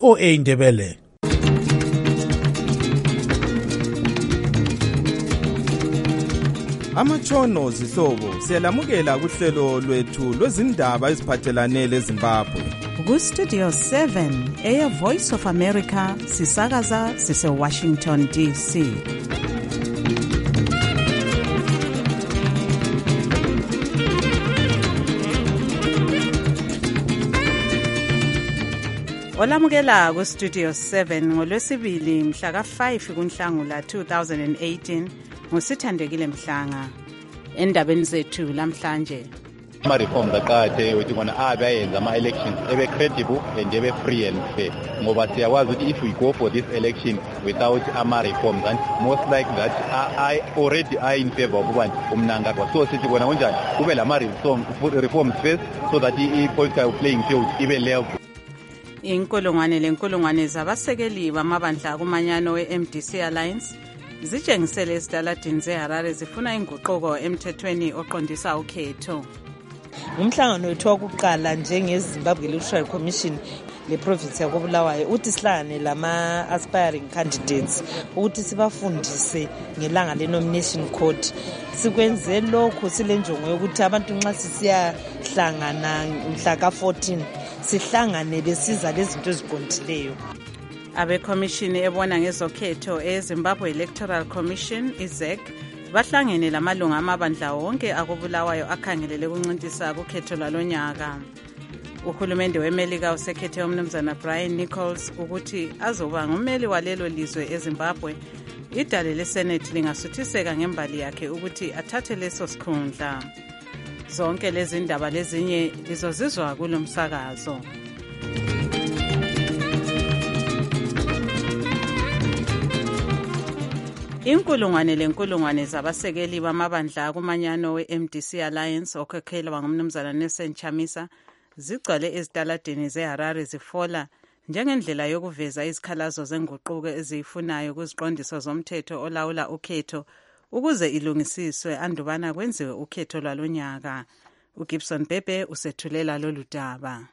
VOA Ndebele. Amatshono zihlobo siyalamukela kuhlelo lwethu lwezindaba eziphathelane leZimbabwe. Ku-Studio 7 Air Voice of America sisakaza sise-Washington DC. Olamukela ku-Studio 7 ngolwesibili mhla ka-5 kuNhlangula 2018 ngusithandekile Mhlanga. Endabeni zethu lamhlanje, ama-reforms aqakatheke ukuthi kona ayenza ama-elections ebe credible and ebe free and fair, ngoba siyakwazi ukuthi if we go for this election without ama-reforms, and most like that I already are in favor of ubani umnangagwa. So sithi kona kunjani kube lama-reforms first so that i-political playing field ibe level. Inkulungwane zabasekeli bamabandla kumanyano we-MDC Alliance zitshengisele esitaladini zeHarare zifuna inguquko emthethweni oqondisa ukhetho. Umhlangano wethu wokuqala njengeZimbabwe Electoral Commission leprovince yakoBulawayo uthi sihlangane lama-aspiring candidates ukuthi sibafundise ngelanga le-nomination code. Sikwenze lokhu silenjongo yokuthi abantu nxa sisiyahlangana mhla ka-14 sihlangane besiza lezinto eziqondileyo. Abekhomishini ebona ngezokhetho eZimbabwe Electoral Commission IZEC bahlangene lamalunga amabandla wonke akoBulawayo akhangelele ukuncintisa kukhetho lwalonyaka. Uhulumende weMelika usekhethe umnumzana Brian Nichols ukuthi azoba ngumeli walelo lizwe eZimbabwe. Idale leSenate lingasuthiseka ngembali yakhe ukuthi athathe leso sikhundla. Zonke lezi ndaba lezinye lizozizwa kulomsakazo. Inkulungwane zabasekeli bamabandla kumanyano we-MDC Alliance okhokhelwa ngumnumzana Nelson Chamisa zigcwele ezitaladini zeHarare zifola njengendlela yokuveza izikhalazo zenguquko eziyifunayo kuziqondiso zomthetho olawula ukhetho ukuze ilungisiswe andubana kwenziwe ukhetho lwalonyaka. uGibson Bebe usethulela lolu daba.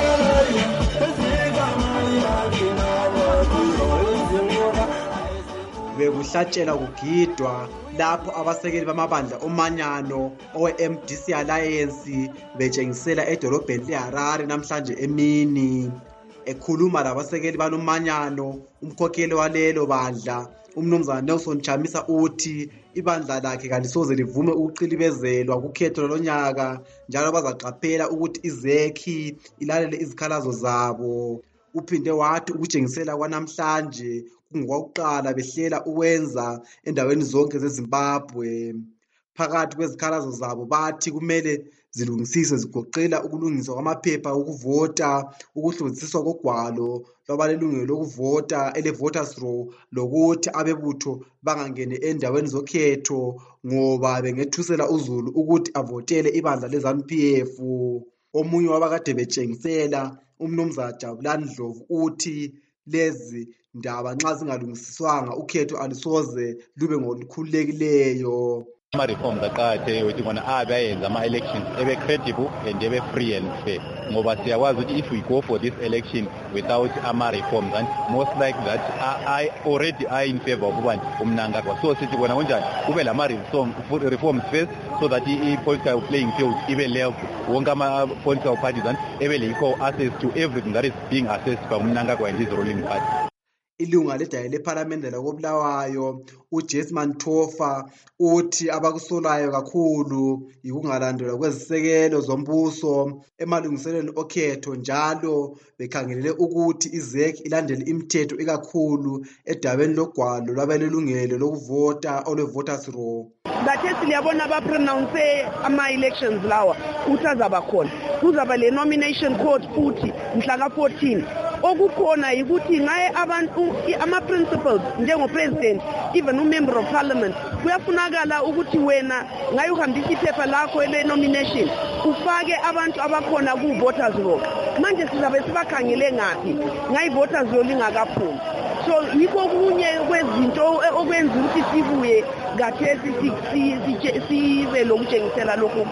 Bekuhlatshela kugidwa lapho abasekeli bamabandla omanyano owe-MDC Alliance betshengisela edolobheni leHarare namhlanje emini. Ekhuluma labasekeli balomanyano, umkhokheli walelo bandla umnumzana Nelson Chamisa uthi ibandla lakhe kalisoze livume ukuqilibezelwa kukhetho lonyaka, njalo bazaqaphela ukuthi izekhi ilalele izikhalazo zabo. Uphinde wathi ukutshengisela kwanamhlanje kungokuqala behlela ukwenza endaweni zonke zeZimbabwe. Phakathi kwezikhalazo zabo bathi kumele zilungisiswe zigoqela ukulungiswa kwamaphepha okuvota, ukuhlonziswa kogwalo lwabalelungelo lokuvota ele-voters roll, lokuthi abebutho bangangene endaweni zokhetho ngoba bengethusela uzulu ukuthi avotele ibandla leZANU-PF. Omunye wabakade betshengisela umnumzana Jabulani Ndlovu uthi lezi ndaba nxa zingalungisiswanga ukhetho alisoze lube ngolukhululekileyo. Ama-reforms aqakatheke ukuthi kona ayenza ama-elections ebe credible and ebe free and fair, ngoba siyakwazi ukuthi if we go for this election without ama-reforms, and most like that I already are in favor of ubani umnangagwa. So sithi kona kunjani kube lama-reforms first so that i-political playing field ibe level, wonke ama-political parties and ebe le-equal access to everything that is being assessed by umnangagwa and his ruling party. Ilunga ledale lePhalamende lakoBulawayo uJesman Thofa uthi abakusolayo kakhulu yikungalandelwa kwezisekelo zombuso emalungiselweni okhetho, njalo bekhangelele ukuthi izekhi ilandele imithetho ikakhulu edabeni logwalo lwabalelungelo lokuvota olwe-voters roll. Bathethi liyabona bapronounce ama-elections lawa ukuthi azaba khona, kuzaba le nomination code futhi mhla ka-14. Okukhona ukuthi ngaye abantu ama-principles njengo-president, even umember of parliament, kuyafunakala ukuthi wena ngaye uhambisa iphepha lakho le-nomination ufake abantu abakhona ku-voters roll. Manje sizabe sibakhangele ngaphi ngaye i-voters roll ingakaphumi? So yikho kunye kwezinto okwenza ukuthi sibuye kathesi sibe lokutshengisela lokhu khona.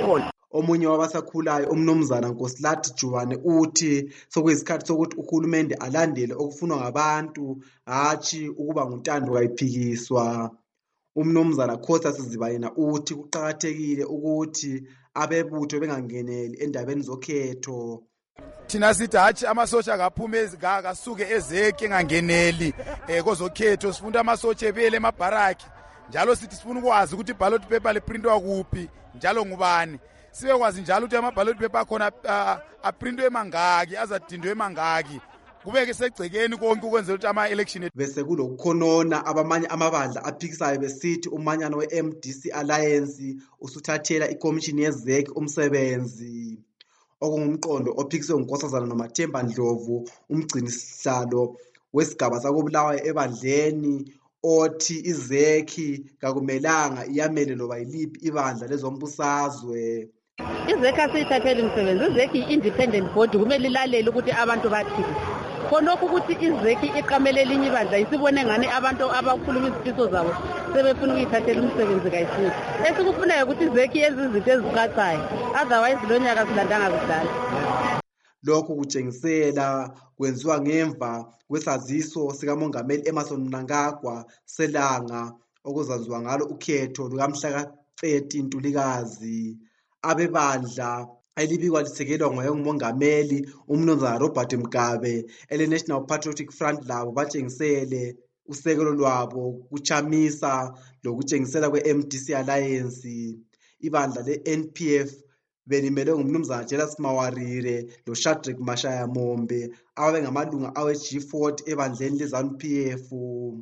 Omunye wabasakhulayo umnumzana Nkosilathi Jubane uthi sokuyisikhathi sokuthi uhulumende alandele okufunwa ngabantu hatshi ukuba nguntando kayiphikiswa. Umnumzana Khosa Sizibayena uthi kuqakathekile ukuthi abebutho bengangeneli endabeni zokhetho. Thina sithi hatshi amasotsha akaphume kasuke ezeke engangeneli kozokhetho, sifunda amasotsha ebele emabharaki, njalo sithi sifuna ukwazi ukuthi iballot paper liprintwa kuphi njalo ngubani. Sibekwazi njalo ukuthi ama-ballot paper akhona aprintwe emangaki, azadindwe emangaki, kubeke segcekeni konke ukwenzela ukuthi ama-election. Bese kulokukhonona abamanye amabandla aphikisayo besithi umanyano we-MDC Alliance usuthathela ikomishini yeZEC umsebenzi. Okungumqondo ophikiswe nguNkosazana Nomathemba Ndlovu, umgcinisihlalo wesigaba sakoBulawayo ebandleni, othi iZEC kakumelanga iyamele loba yiliphi ibandla lezombusazwe. iZEC asiyithathele umsebenzi. iZEC i-independent body, kumele ilalele ukuthi abantu bathini. Khonokho ukuthi iZEC iqamele elinye ibandla isibone ngani abantu abakhuluma izifiso zabo sebefuna ukuyithathela umsebenzi kayisithi. Esikufunayo ukuthi iZEC yenze izinto ezicacayo, otherwise lo nyaka silandanga kudala. Lokhu kutshengisela kwenziwa ngemva kwesaziso sikaMongameli Emmerson Mnangagwa selanga okuzanziwa ngalo ukhetho lukamhla ka-30 Ntulikazi. Abebandla elibikwa lisekelwa ngumongameli umnumzana Robert Mugabe ele-National Patriotic Front labo batshengisele usekelo lwabo kuchamisa lokutshengisela kwe-MDC Alliance. Ibandla le-NPF belimele ngumnumzana Jelas Mawarire loShadrack Mashaya Mombe ababengamalunga awe-G40 ebandleni le-ZANU-PF.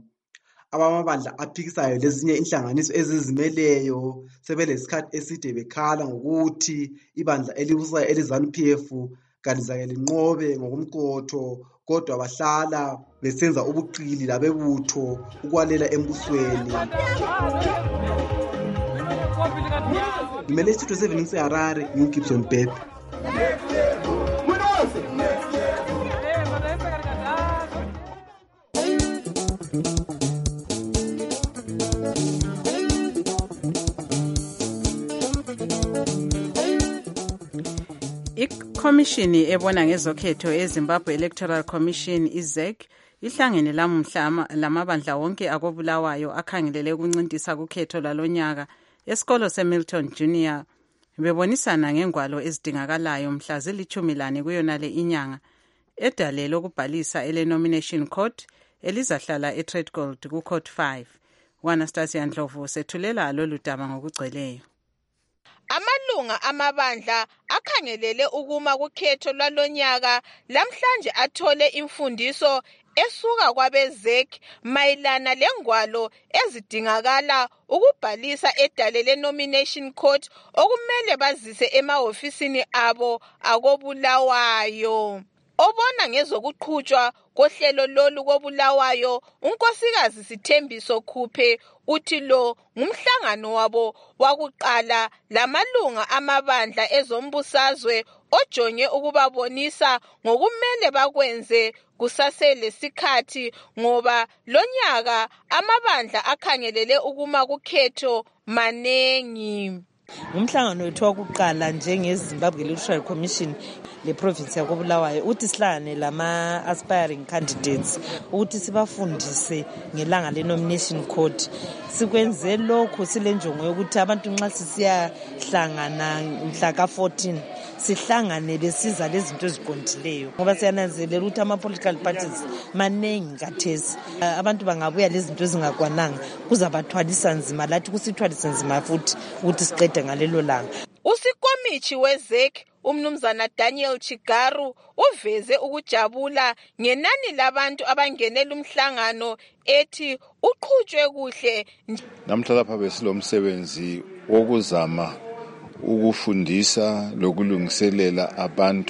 Abamabandla aphikisayo lezinye inhlanganiso ezizimeleyo sebelesikhathi eside bekhala ngokuthi ibandla elibusayo ele-ZANU-PF kalizake linqobe ngokumqotho, kodwa bahlala besenza ubuqili labebutho ukwalela embusweni. Ngimele isithuthwe 7 seHarare, uGibson Bep. Ikomishini ebona ngezokhetho eZimbabwe Electoral Commission iZEC ihlangene lamuhla lamabandla wonke akobulawayo akhangelele ukuncintisa kukhetho lalonyaka esikolo seMilton Junior bebonisana ngengwalo ezidingakalayo mhla zili-14 kuyonale inyanga edale lokubhalisa ele-nomination court elizahlala eTradegold ku-Court 5. Anastasia Ndlovu sethulela lolu daba ngokugcweleyo. Amalunga amabandla akhangelele ukuma kukhetho lwalonyaka lamhlanje athole imfundiso esuka kwabeZEC mayelana lengwalo ezidingakala ukubhalisa edale le-nomination court okumele bazise emahofisini abo akobulawayo. Obona ngezokuqhutshwa kohlelo lolu kobulawayo unkosikazi Sithembiso Khuphe uthi lo ngumhlangano wabo wakuqala lamalunga amabandla ezombusazwe ojonge ukubabonisa ngokumele bakwenze kusasele sikhathi ngoba lonyaka amabandla akhangelele ukuma kukhetho manengi. Umhlangano wethu wakuqala njengeZimbabwe Electoral Commission leprovince yakobulawayo uthi sihlangane lama-aspiring candidates ukuthi sibafundise ngelanga le-nomination court. Sikwenze lokhu silenjongo yokuthi abantu nxa sisiyahlangana mhla ka-14 sihlangane besiza lezinto eziqondileyo ngoba siyananzelela ukuthi ama-political parties manengi kathesi. Abantu bangabuya lezinto ezingakwananga kuzabathwalisa nzima, lathi kusithwalisa nzima futhi ukuthi siqede ngalelo langa. Usikomithi weZEC umnumzana Daniel Chigaru uveze ukujabula ngenani labantu abangenela umhlangano ethi uqhutshwe kuhle. Namhla lapha besilomsebenzi wokuzama ukufundisa lokulungiselela abantu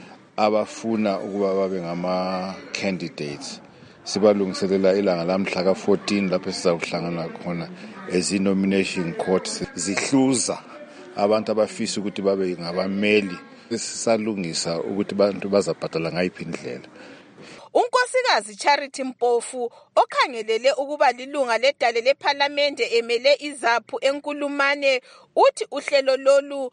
abafuna ukuba babe ngama-candidates. Sibalungiselela ilanga lamhla ka-14 lapho sizakuhlangana khona ezi-nomination court zihluza abantu abafisa ukuthi babe ngabameli. Sisalungisa ukuthi abantu bazabhadala ngayiphi indlela. unkosikazi Charity Mpofu okhangelele ukuba lilunga ledale lephalamende emele izaphu enkulumane uthi uhlelo lolu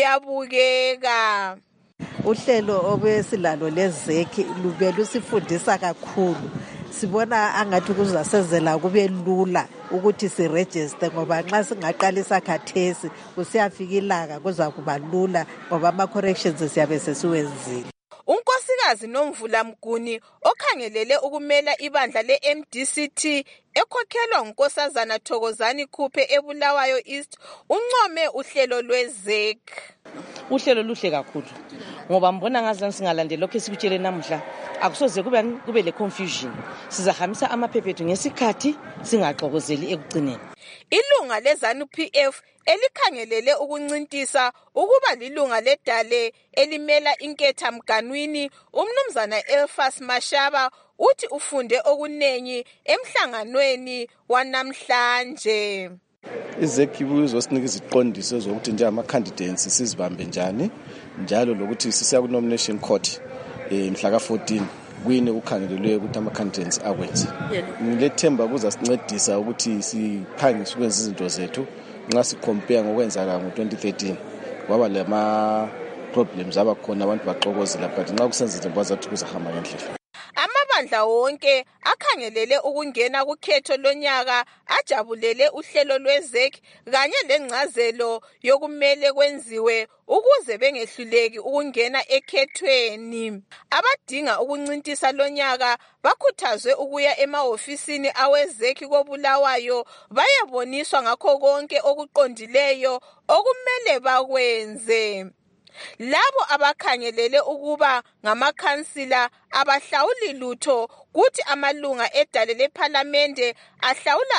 luyabukeka. Uhlelo obesilalo lezeki lube lusifundisa kakhulu. Sibona angathi kuzasezela kube lula ukuthi siregister ngoba nxa singaqalisa khathesi kusiyafika ilanga kuza kuba lula ngoba ama corrections siyabe sesiwenzile. Unkosikazi Nomvula Mguni okhangelele ukumela ibandla le-MDCT ekhokhelwa unkosazana Thokozani Khuphe eBulawayo East uncome uhlelo lwezek. Uhlelo luhle kakhulu ngoba mbona ngazani singalandela lokho esikutshele namuhla akusoze kube le confusion. Sizahambisa amaphephethu ngesikhathi singaxokozeli ekugcineni. Ilunga leZANU PF elikhangelele ukuncintisa ukuba lilunga ledale elimela inketha Mganwini umnumzana Elfas Mashaba uthi ufunde okunengi emhlanganweni wanamhlanje. Izeki izosinika iziqondiso zokuthi nje ama candidates sizibambe njani njalo lokuthi sisiya ku nomination court mhla ka14 kwini ukhangelelwe ukuthi ama candidates akwenze. Ngilethemba kuzasincedisa ukuthi siphangise ukwenza izinto zethu nxa sicompare ngokwenzaka ngo2013 kwaba lama problems abakhona abantu baxokozela but nxa kusenza bazathi kuzahamba ngendlela. Amabandla wonke akhangelele ukungena kukhetho lonyaka ajabulele uhlelo lwezek kanye lencazelo yokumele kwenziwe ukuze bengehluleki ukungena ekhethweni. Abadinga ukuncintisa lonyaka bakhuthazwe ukuya emahofisini awezek koBulawayo bayeboniswa ngakho konke okuqondileyo okumele bakwenze. Labo abakhangelele ukuba ngamakhansila abahlawuli lutho kuthi amalunga edale lephalamende ahlawula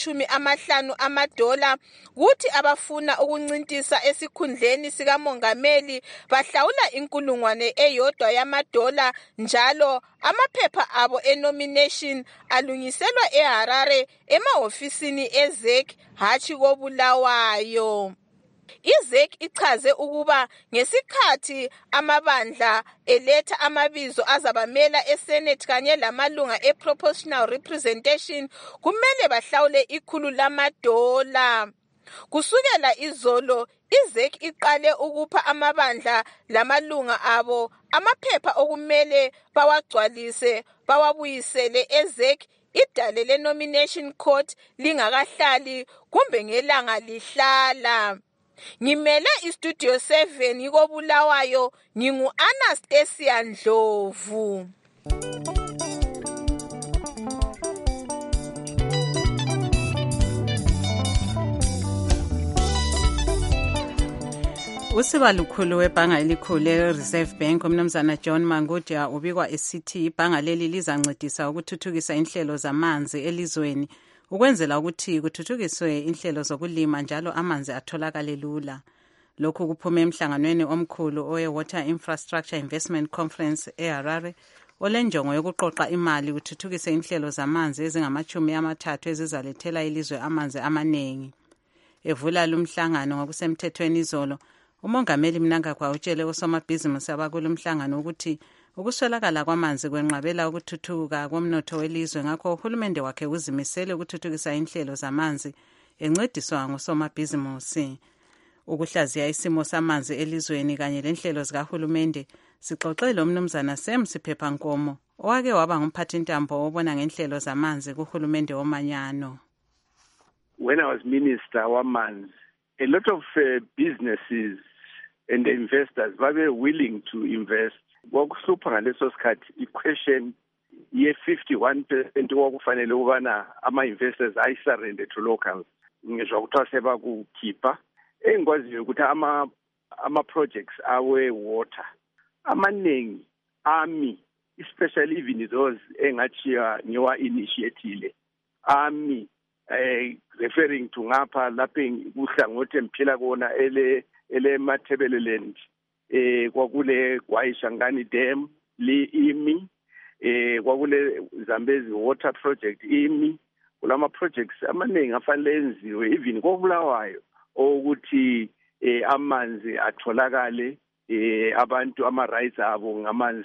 $50 kuthi abafuna ukuncintisa esikhundleni sikamongameli bahlawula $1,000 njalo amaphepha abo enomination alungiselwa eHarare emahofisini ezek hatshi koBulawayo. IZEC ichaze ukuba ngesikhathi amabandla eletha amabizo azabamela eSenate kanye lamalunga eProportional Representation kumele bahlawule $100. Kusukela izolo IZEC iqale ukupha amabandla lamalunga abo amaphepha okumele bawagcwalise bawabuyisele eZEC idale le-nomination court lingakahlali kumbe ngelanga lihlala. Ngimele iStudio 7 koBulawayo ngingu-Anastasia Ndlovu. Usiba lukhulu webhanga elikhulu le-Reserve Bank umnumzana John Mangudia ubikwa esithi ibhanga leli lizancedisa ukuthuthukisa inhlelo zamanzi elizweni ukwenzela ukuthi kuthuthukiswe inhlelo zokulima njalo amanzi atholakale lula. Lokhu kuphume emhlanganweni omkhulu owe-Water Infrastructure Investment Conference eHarare olenjongo yokuqoqa imali kuthuthukise inhlelo zamanzi ezingama-30 ezizalethela ilizwe amanzi amanengi. Evula lumhlangano ngokusemthethweni izolo, umongameli Mnangagwa utshele osomabhizimusi abakulo mhlangano ukuthi ukuswelakala kwamanzi kwenqabela ukuthuthuka komnotho welizwe ngakho uhulumende wakhe uzimisele ukuthuthukisa inhlelo zamanzi encediswa ngosomabhizimusi. Ukuhlaziya isimo samanzi elizweni kanye lenhlelo zikahulumende sixoxele umnumzana Sam Siphephankomo owake waba ngumphathintambo obona ngenhlelo zamanzi kuhulumende womanyano. When I was Minister wamanzi, a lot of businesses and investors were willing to invest. Kwakuhlupha ngaleso sikhathi i-question ye-51% wakufanele ukubana ama-investors ayisurrender to locals. Ngizwa kuthiwa sebakukhipha. Engikwaziyo ukuthi ama-projects awe-water amaningi ami, especially even those engachiya ngiwa-initiatile ami referring to ngapha lapho kuhlangothi emphila kona ele-Matabeleland kwakule Gwayishangani Dam imi kwakule Zambezi Water Project imi kulama projects amaningi afanele enziwe even koBulawayo ukuthi amanzi atholakale abantu ama rights abo ngamanzi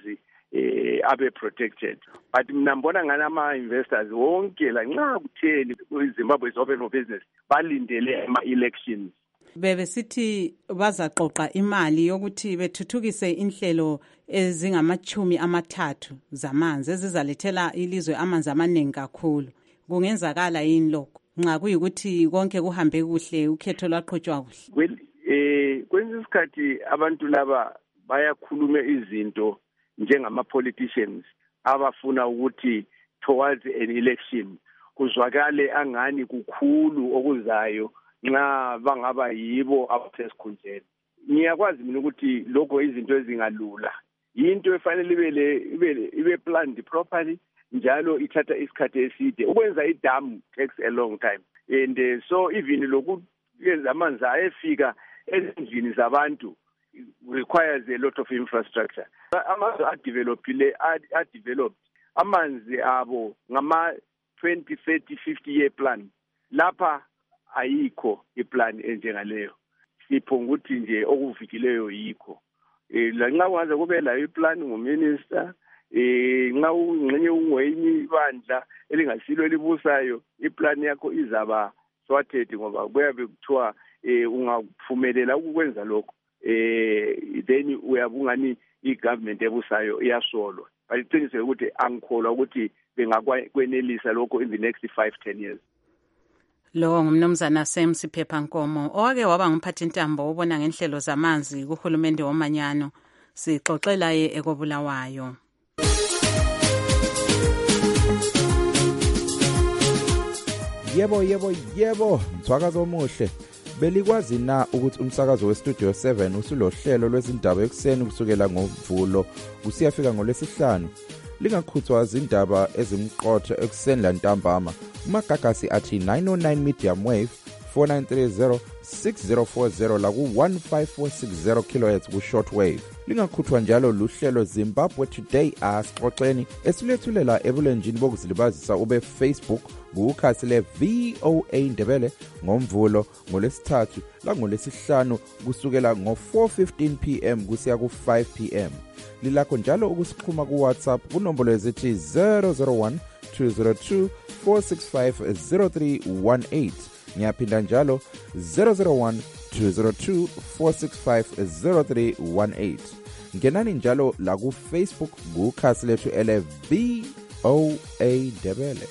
abe protected. But mina ngibona ngani ama-investors wonke la nxa kutheni iZimbabwe is open for business balindele ama-elections. Bebesithi bazaqoqa imali yokuthi bethuthukise inhlelo ezingama-30 zamanzi ezizalethela ilizwe amanzi amaningi kakhulu. Kungenzakala yini lokho nxa kuyikuthi konke kuhambe kuhle ukhetho lwaqhutshwa kuhle? Kwenye isikhathi abantu laba bayakhuluma izinto njengama-politicians abafuna ukuthi towards an election kuzwakale angani kukhulu okuzayo nxa bangaba yibo abasesikhundleni. Ngiyakwazi mina ukuthi lokho izinto ezingalula into efanele ibe planned properly njalo ithatha isikhathi eside. Ukwenza idamu takes a long time, and so even lokuyenza amanzi ayefika ezindlini zabantu requires a lot of infrastructure. Amazwe adeveloped amanzi abo ngama 20, 30, 50 year plan. Lapha ayikho iplan enjengaleyo. Siphonga ukuthi nje okuvikileyo yikho. La nxa kwanza kube la iplan nguminister, nxa ungxenye ungwenye ibandla elingasilo elibusayo, iplan yakho izaba sorted ngoba kuyabe kuthiwa ungaphumelela ukwenza lokho. Then uyabungani igovernment ebusayo iyasolwa. Baliqiniseke ukuthi angikholwa ukuthi bengakwenelisa lokho in the next 5-10 years. Lo ngumnumzana Sam Siphepha Nkomo owake waba ngumphathintambo obona ngenhlelo zamanzi kuhulumende womanyano. Sixoxela ye ekobulawayo. Yebo, mthwakazo omuhle. Belikwazi na ukuthi umsakazo weStudio 7 usulohlelo lwezindaba ekuseni kusukela ngoMvulo kusiyafika ngoLwesihlanu. Lingakhuthwa izindaba ezimqotho ekuseni lantambama. Umagagasi athi 909 medium wave 4930 6040 la ku 15460 kHz ku shortwave. Lingakhuthwa njalo luhlelo Zimbabwe Today asixoxeni esilethulela ebulenjini bokuzilibazisa ube Facebook kukhasi le VOA Ndebele ngoMvulo ngoLesithathu la ngoLesihlanu kusukela ngo4:15 PM kusiya ku5 PM. Lilakho njalo ukusixhuma ku WhatsApp kunombolo ezithi 001 202 465 0318. Ngiyaphinda njalo 001 202 465 0318. Ngenani njalo la ku Facebook kukhasi lethu ele VOA Ndebele.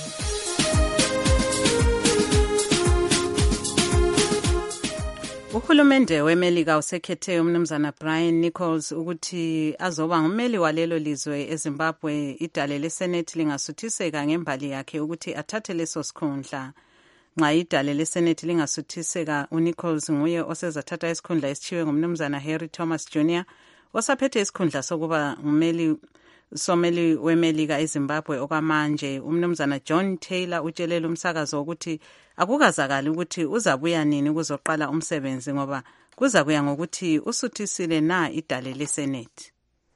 Uhulumende weMelika usekhethe umnumzana Brian Nichols ukuthi azoba ngumeli walelo lizwe eZimbabwe. Idale leSenate lingasuthiseka ngembali yakhe ukuthi athathe leso sikhundla. Nxa idale leSenate lingasuthiseka, uNichols nguye osezathatha isikhundla esithiwe ngumnumzana Harry Thomas Jr. osaphethe isikhundla sokuba someli weMelika eZimbabwe okwamanje. Umnumzana John Taylor utshelele umsakazo ukuthi akukazakali ukuthi uzabuya nini kuzoqala umsebenzi ngoba kuza kuya ngokuthi usuthisile na idale leSenate.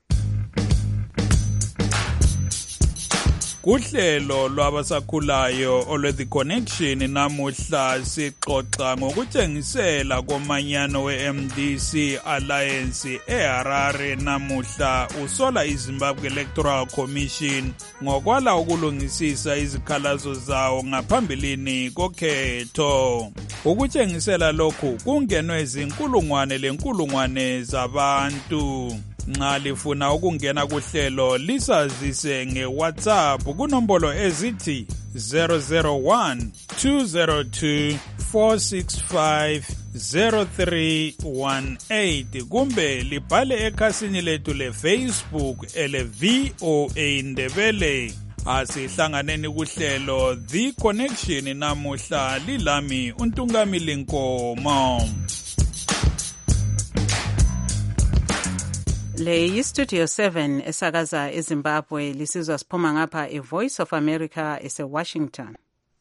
Kuhlelo lwabasakhulayo olwe-The Connection namuhla sixoxa ngokutshengisela komanyano we-MDC Alliance eHarare namuhla usola iZimbabwe Electoral Commission ngokwala ukulungisisa izikhalazo zawo ngaphambilini kokhetho. Ukutshengisela lokhu kungenwe izinkulungwane zabantu. Nxa lifuna ukungena kuhlelo lisazise ngeWhatsApp kunombolo ezithi 001 202 465 0318 kumbe libhale ekhasini lethu leFacebook ele VOA Ndebele. Asihlanganeni kuhlelo The Connection namuhla lilami uNtungamili Nkomo. Le yiStudio 7 esakaza eZimbabwe lisizwa siphuma ngapha eVoice of America eseWashington.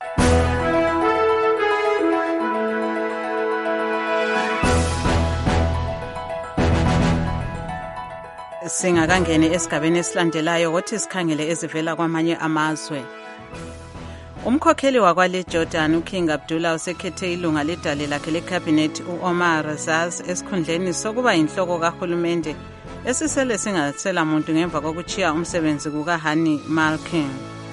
Singakangene esigabeni esilandelayo ukuthi sikhangele ezivela kwamanye amazwe. Umkhokheli wakwale Jordan uKing Abdullah usekhethe ilunga ledale lakhe lecabinet uOmar Zaz esikhundleni sokuba inhloko kahulumende esisele singasela muntu ngemva kokuchiya umsebenzi kukaHanni Malkin.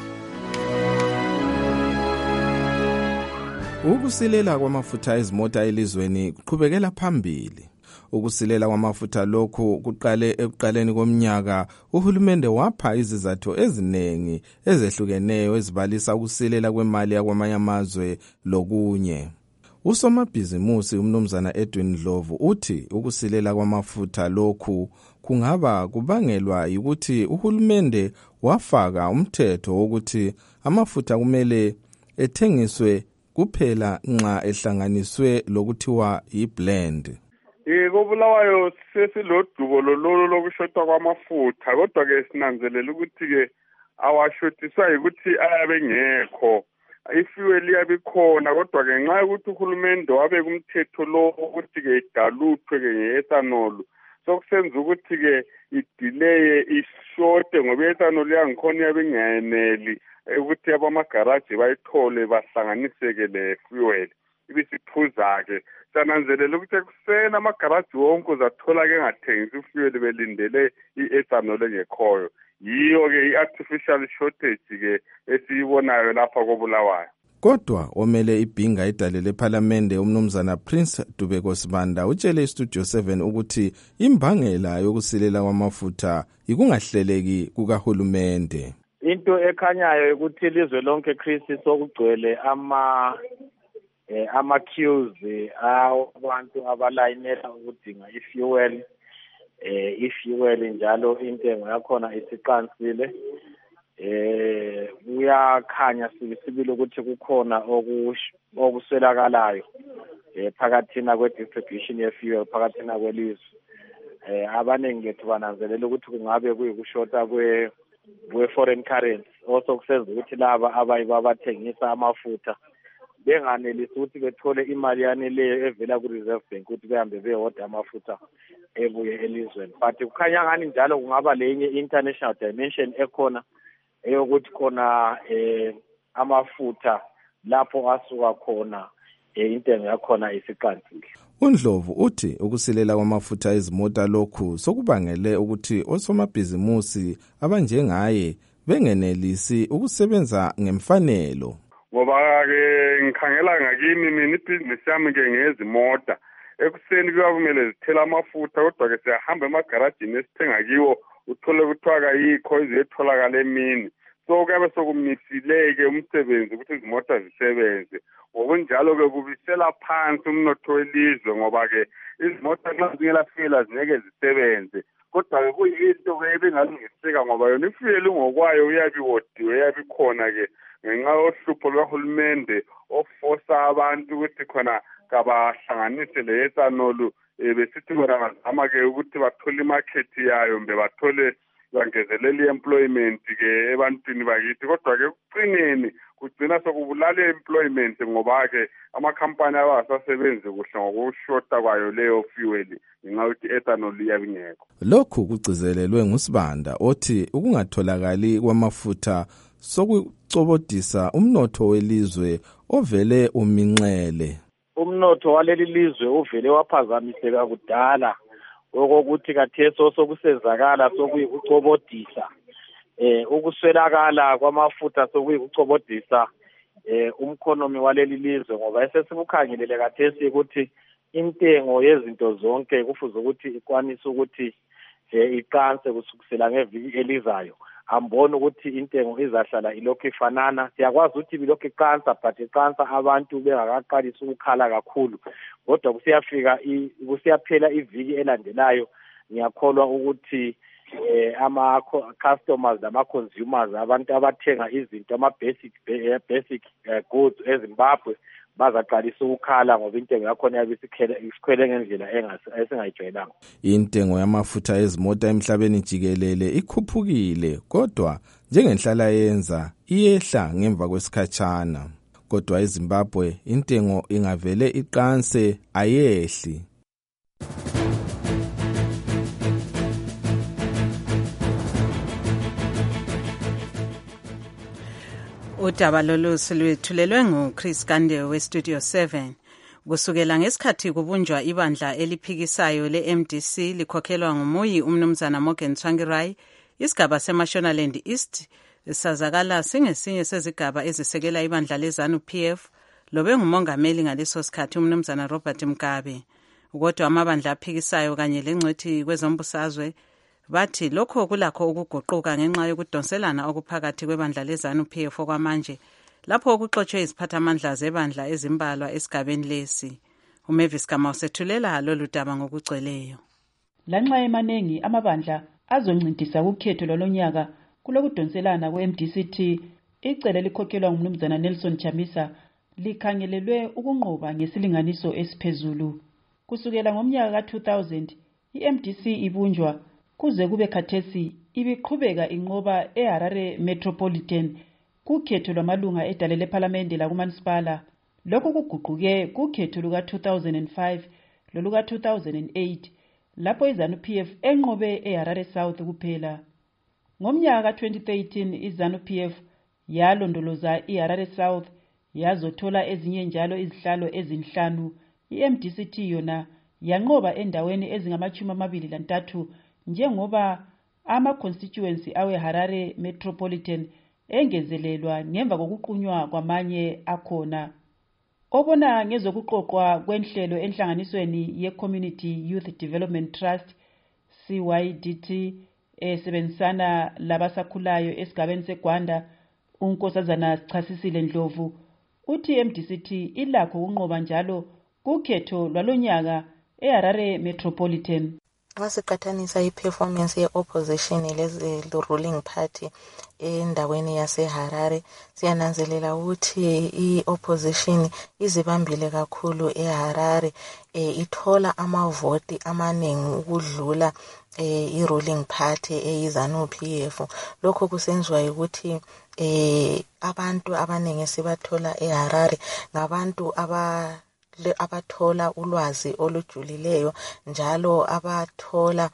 Ukusilela kwamafutha ezimota elizweni kuqhubekela phambili. Ukusilela kwamafutha lokhu kuqale ekuqaleni komnyaka. Uhulumende wapha izizathu eziningi ezehlukeneyo ezibalisa ukusilela kwemali yakwamanye amazwe lokunye. Usomabhizimusi umnumzana Edwin Dlovu uthi ukusilela kwamafutha lokhu kungaba kubangelwa ukuthi uhulumende wafaka umthetho wokuthi amafutha kumele ethengiswe kuphela nxa ehlanganiswe lokuthiwa yi-blend. Kobulawayo sesilodubo lolo lokushota kwamafutha, kodwa ke sinanzelela ukuthi ke awashotiswa ukuthi ayabe ngekho. Ifuel iyabikhona, kodwa ke nxa ukuthi uhulumende wabe kumthetho lo ukuthi ke idaluthwe ke nge-ethanol, sokusenza ukuthi ke idelay ishote ngoba i-ethanol yangikhona iyabe ingayeneli ukuthi abamagaraji bayithole bahlanganiseke le fuel ibisiphuza ke. Sananzelela ukuthi ekuseni amagaraji wonke uzathola ke engathengisi ifuel belindele i-ethanol engekhoyo. Yiyo ke i-artificial shortage ke esiyibonayo lapha koBulawayo. Kodwa omele ibhinga idalele ePhalamende umnumzana Prince Dubeko-Sibanda utshele iStudio 7 ukuthi imbangela yokusilela kwamafutha ikungahleleki kukahulumende. Into ekhanyayo ukuthi ilizwe lonke Chris sokugcwele ama-queues abantu abalayinela ukudinga ifuel. Ifuel njalo intengo yakhona isiqansile. Kuyakhanya sibili ukuthi kukhona okuswelakalayo phakathina kwe-distribution ye-fuel phakathina kwelizwe. Abaningi bethu bananzelela ukuthi kungabe kuyikushota kwe-foreign currency. Also kusenza ukuthi laba abathengisa amafutha benganelisi ukuthi bethole imali yaneleyo evela ku-Reserve Bank ukuthi behambe beyoda amafutha ebuye elizweni. But kukhanya ngani njalo kungaba lenye international dimension ekhona eyokuthi khona amafutha lapho asuka khona intengo yakhona isiqansile. UNdlovu uthi ukusilela kwamafutha ezimota lokhu sokubangele ukuthi osomabhizimusi abanjengaye bengenelisi ukusebenza ngemfanelo. Ngoba ke ngikhangela ngakimi mina ibhizinisi yami ke ngezimota. Ekuseni kuyavumele zithela amafutha, kodwa ke siyahamba emagarajini esithenga kiwo uthole kuthiwa kayikho eziyetholakala emini. So kuyabe sokumisileke umsebenzi ukuthi izimota zisebenze. Ngokunjalo ke kubisela phansi umnotho welizwe ngoba ke izimota nxa zingela fuel zingeke zisebenze. Kodwa ke kuyinto ke ebingalungiseka ngoba yona ifuel ngokwayo uyabiwodiwe yabikhona ke ngenxa yohlupho lwahulumende ofosa abantu ukuthi khona kabahlanganise le-ethanol. Besithi bona bazama ke ukuthi bathole imarket yayo mbe bathole bangezelela i-employment ke ebantwini bakithi. Kodwa ke kucineni kugcina sokubulala i-employment ngoba ke amakhampani abasasebenzi kuhle ngokushota kwayo leyo fuel ngenxa yokuthi i-ethanol iyabingekho. Lokhu kugcizelelwe nguSibanda othi ukungatholakali kwamafutha sokucobodisa umnotho welizwe ovele uminxele. Umnotho waleli lizwe uvele waphazamiseka kudala okokuthi khathesi sokusezakala sokuyikucobodisa ukuswelakala kwamafutha sokuyikucobodisa umkhonomi waleli lizwe ngoba esesibukhangelele khathesi ukuthi intengo yezinto zonke kufuze ukuthi ikwanise ukuthi iqanse kusukisela ngeviki elizayo. Amboni ukuthi intengo izahlala ilokhu ifanana. Siyakwazi ukuthi bilokhu iqansa but iqansa abantu bengakaqalisa ukukhala kakhulu. Kodwa kusiyaphela iviki elandelayo ngiyakholwa ukuthi ama-customers nama-consumers abantu abathenga izinto ama-basic goods eZimbabwe bazaqalisa ukukhala ngoba intengo yakhona yabe isikhwele ngendlela esingayijwayelanga. Intengo yamafutha ezimota emhlabeni jikelele ikhuphukile kodwa njengenhlala yenza iyehla ngemva kwesikhatshana. Kodwa eZimbabwe intengo ingavele iqanse ayehli. Udaba lolu silwethulelwe nguChris Kande weStudio 7. Kusukela ngesikhathi kubunjwa ibandla eliphikisayo le-MDC likhokhelwa ngumuyi umnumzana Morgan Tsvangirai, isigaba seMashonaland East sazakala singesinye sezigaba ezisekela ibandla leZANU-PF lobe ngumongameli ngaleso sikhathi umnumzana Robert Mugabe. Kodwa amabandla aphikisayo kanye lengcwethi kwezombusazwe bathi lokho kulakho ukuguquka ngenxa yokudonselana okuphakathi kwebandla leZANU-PF okwamanje lapho okuxotshwe iziphathamandla zebandla ezimbalwa esigabeni lesi. uMavis Kamau sethulela lolu daba ngokugcweleyo. Lanxa emaningi amabandla azoncintisa ukhetho lolonyaka kulokudonselana kwe-MDC-T, icele likhokhelwa ngumnumzana Nelson Chamisa likhangelelwe ukunqoba ngesilinganiso esiphezulu. Kusukela ngomnyaka ka-2000 i-MDC ibunjwa kuze kube khathesi ibiqhubeka inqoba eHarare Metropolitan kukhetho lwamalunga edale lephalamende lakumanisipala. Lokhu kuguquke kukhetho luka-2005 loluka-2008 lapho iZANU-PF enqobe eHarare South kuphela. Ngomnyaka ka-2013 iZANU-PF yalondoloza iHarare South yazothola ezinye njalo izihlalo ezinhlanu. I-MDC-T yona yanqoba endaweni ezingama-23 njengoba ama-constituency awe-Harare Metropolitan engezelelwa ngemva kokuqunywa kwamanye akhona. Obona ngezokuqoqwa kwenhlelo enhlanganisweni ye-Community Youth Development Trust CYDT esebenzisana labasakhulayo esigabeni seGwanda, uNkosazana Sichasisile Ndlovu uthi i-MDC-T ilakho ukunqoba njalo kukhetho lwalonyaka eHarare Metropolitan. Nxa siqhathanisa i-performance ye-opposition le-ruling party endaweni yaseHarare, siyananzelela ukuthi i-opposition izibambile kakhulu eHarare, ithola amavoti amaningi ukudlula i-ruling party eyiZANU-PF. Lokho kusenziwa ukuthi abantu abaningi esibathola eHarare ngabantu abathola ulwazi olujulileyo njalo abathola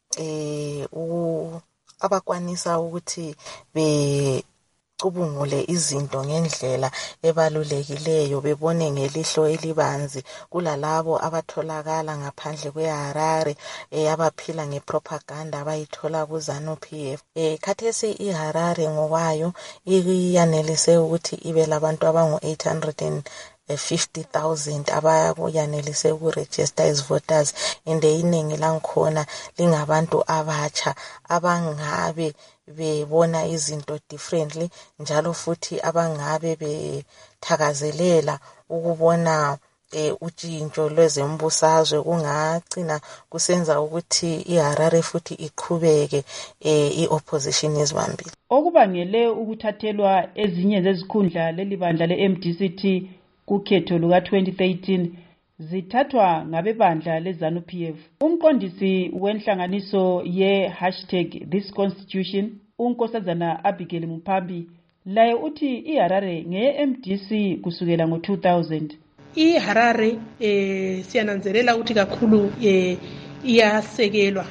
abakwanisa ukuthi becubungule izinto ngendlela ebalulekileyo, bebone ngelihlo elibanzi kulalabo abatholakala ngaphandle kweHarare abaphila ngepropaganda abayithola kuZANU-PF. Khathesi iHarare ngokwayo iyanelise ukuthi ibe labantu abangu-850,000 abayanelise ukuregister as voters, and iningi langkhona lingabantu abatsha abangabe bebona izinto differently njalo futhi abangabe bethakazelela ukubona utshintsho lwezembusazwe kungagcina kusenza ukuthi iHarare futhi iqhubeke i-opposition izibambile. Okubangele ukuthathelwa ezinye zezikhundla lelibandla le-MDC-T kukhetho luka-2013 zithathwa ngabebandla leZANU-PF. Umqondisi wenhlanganiso ye#ThisConstitution uNkosazana Abigail Mupambi laye uthi iHarare ngeye-MDC kusukela ngo-2000. iHarare siyananzelela ukuthi kakhulu iyasekelwa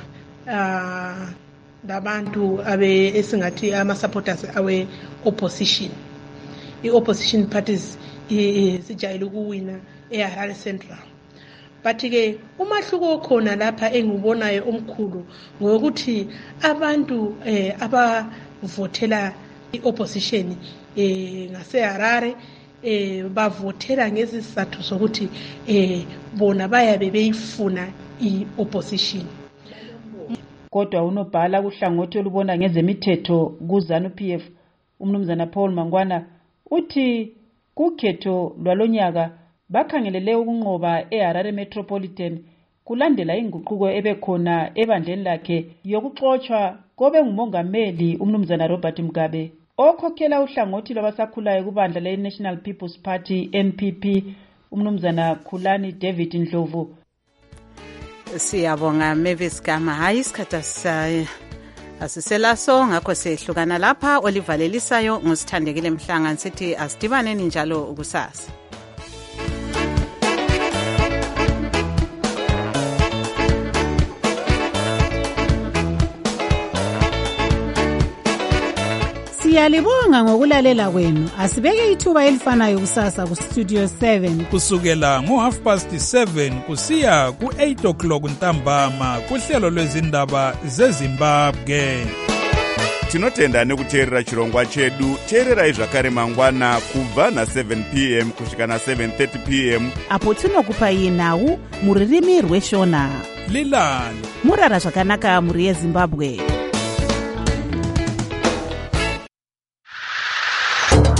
labantu esingathi ama-supporters awe-opposition. I-opposition parties sijayele ukuwina eHarare Central. But-ke umahluko okhona lapha engibonayo omkhulu ngokuthi abantu abavotela i-opposition ngaseHarare bavotela ngesizathu sokuthi bona bayabe beyifuna i-opposition. Kodwa unobhala kuhlangothi olubona ngezemithetho kuZANU-PF umnumzana Paul Mangwana uthi kukhetho lwalonyaka bakhangelele ukunqoba eHarare Metropolitan kulandela inguquko ebekhona ebandleni lakhe yokuxotshwa kobe ngumongameli umnumzana Robert Mugabe okhokhela uhlangothi lwabasakhulayo kubandla le-National People's Party NPP umnumzana Khulani David Ndlovu. Siyabonga Mavis Gama. Hayi isikhathi asiselaso ngakho sehlukana lapha. Olivalelisayo ngusithandekile Mhlanga sithi asidibaneni njalo kusasa. Siyalibonga ngokulalela kwenu. Asibeke ithuba elifanayo kusasa ku Studio 7 kusukela ngo7:30 kusiya ku8 ntambama kuhlelo lwezindaba zeZimbabwe. Tinotenda nekuteerera chirongwa chedu. Teererai zvakare mangwana kubva na7 p.m. kusvika na7:30 p.m. apo tinokupai nhau muririmi rweshona. Lilani murara zvakanaka muri yeZimbabwe.